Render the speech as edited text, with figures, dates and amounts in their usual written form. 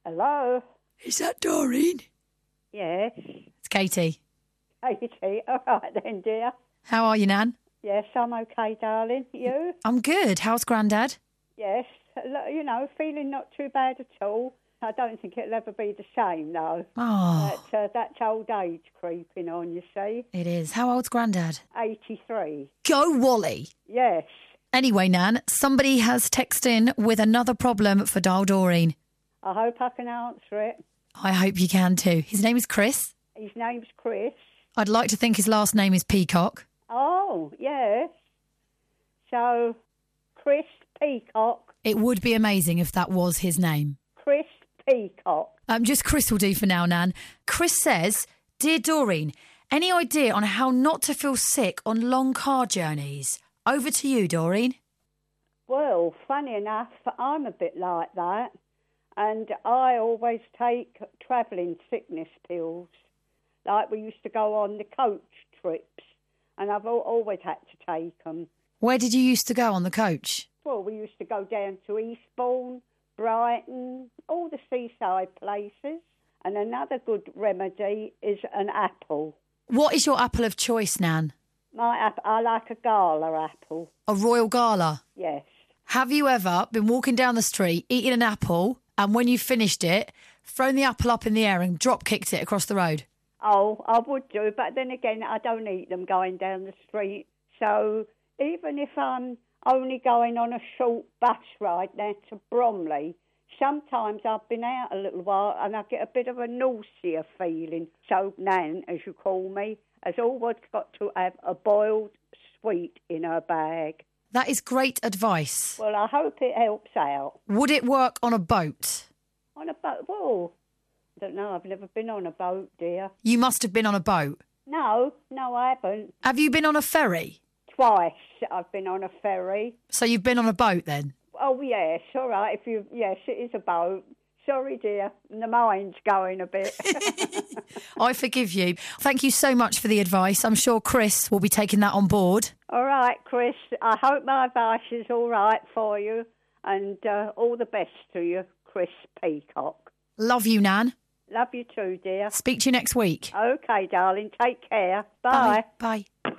Hello? Is that Doreen? Yes. It's Katie. Katie, all right then, dear. How are you, Nan? Yes, I'm okay, darling. You? I'm good. How's Grandad? Yes. You know, feeling not too bad at all. I don't think it'll ever be the same, though. Oh, But that's old age creeping on, you see. it is. How old's Grandad? 83. Go, Wally. Yes. Anyway, Nan, somebody has texted in with another problem for Dial Doreen. I hope I can answer it. I hope you can too. His name is Chris. His name's Chris. I'd like to think his last name is Peacock. Oh, yes. So, Chris Peacock. It would be amazing if that was his name. Chris Peacock. Just Chris will do for now, Nan. Chris says, Dear Doreen, any idea on how not to feel sick on long car journeys? Over to you, Doreen. Well, funny enough, I'm a bit like that. And I always take travelling sickness pills. Like we used to go on the coach trips. And I've always had to take them. Where did you used to go on the coach? Well, we used to go down to Eastbourne, Brighton, all the seaside places. And another good remedy is an apple. What is your apple of choice, Nan? I like a gala apple. A Royal Gala? Yes. Have you ever been walking down the street, eating an apple, and when you finished it, thrown the apple up in the air and drop-kicked it across the road? Oh, I would do, but then again, I don't eat them going down the street. So even if I'm only going on a short bus ride now to Bromley, sometimes I've been out a little while and I get a bit of a nausea feeling. So Nan, as you call me, has always got to have a boiled sweet in her bag. That is great advice. Well, I hope it helps out. Would it work on a boat? On a boat? Well, I don't know. I've never been on a boat, dear. You must have been on a boat. No, I haven't. Have you been on a ferry? Twice I've been on a ferry. So you've been on a boat then? Oh, yes, all right. Yes, it is a boat. Sorry, dear. The mind's going a bit. I forgive you. Thank you so much for the advice. I'm sure Chris will be taking that on board. All right, Chris. I hope my advice is all right for you. And all the best to you, Chris Peacock. Love you, Nan. Love you too, dear. Speak to you next week. Okay, darling. Take care. Bye. Bye. Bye.